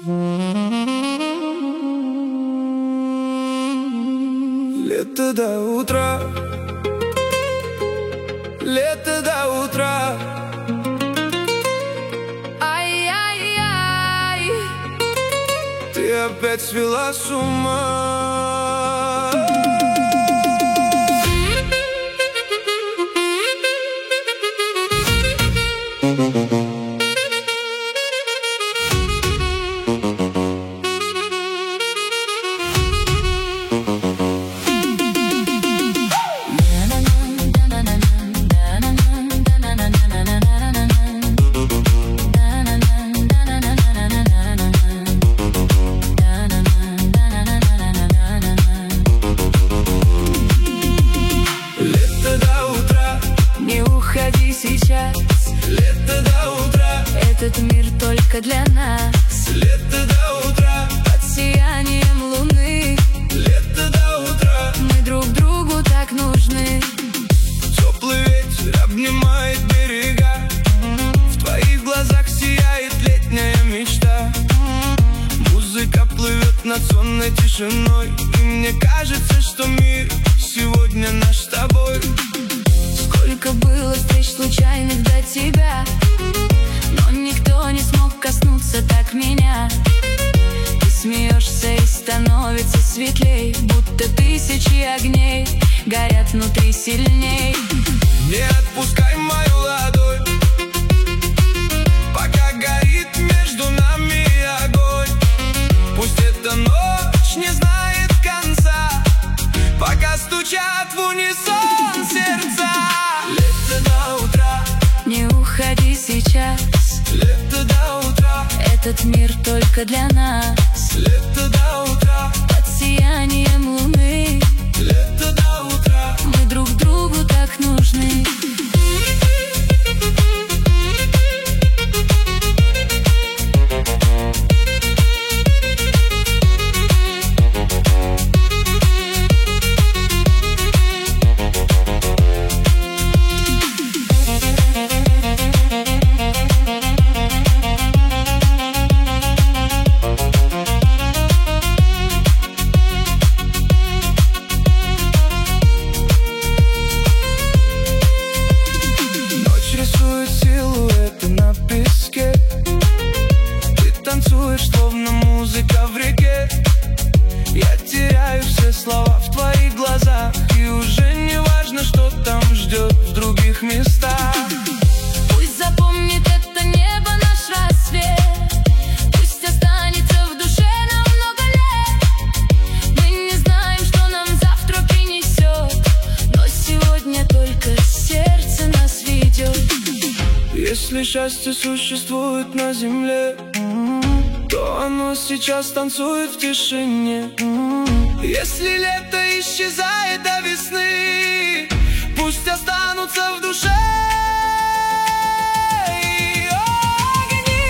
Лето до утра, лето до утра. Ай-яй-яй, ты опять свела с ума. Сейчас лето до утра, этот мир только для нас. лето до утра, под сиянием луны. лето до утра, мы друг другу так нужны. теплый ветер обнимает берега, в твоих глазах сияет летняя мечта. Музыка плывет над сонной тишиной, и мне кажется, что мир сегодня наш с тобой. Сколько было встреч случайных до тебя, но никто не смог коснуться так меня. Ты смеешься и становится светлей, будто тысячи огней горят внутри сильней. Не отпускай мою ладонь, пока горит между нами огонь. Пусть эта ночь не знает конца, пока стучат в унисон сердца. Лето до утра, не уходи сейчас, лето до утра, этот мир только для нас. лето до утра, под сиянием луны. лето до утра, мы друг другу так нужны. силуэты на песке. Ты танцуешь, словно музыка в реке. Я теряю все слова в твоих глазах, и уже не важно, что там ждет в других местах. Пусть запомнит это небо наш рассвет, пусть останется в душе на много лет. Мы не знаем, что нам завтра принесет, но сегодня только сердце нас ведет. Если счастье существует на земле, то оно сейчас танцует в тишине. Если лето исчезает до весны, пусть останутся в душе огни.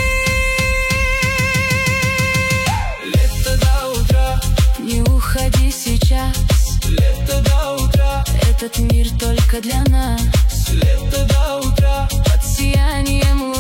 Лето до утра, не уходи сейчас, лето до утра, этот мир только для нас. лето до утра, под сиянием луны.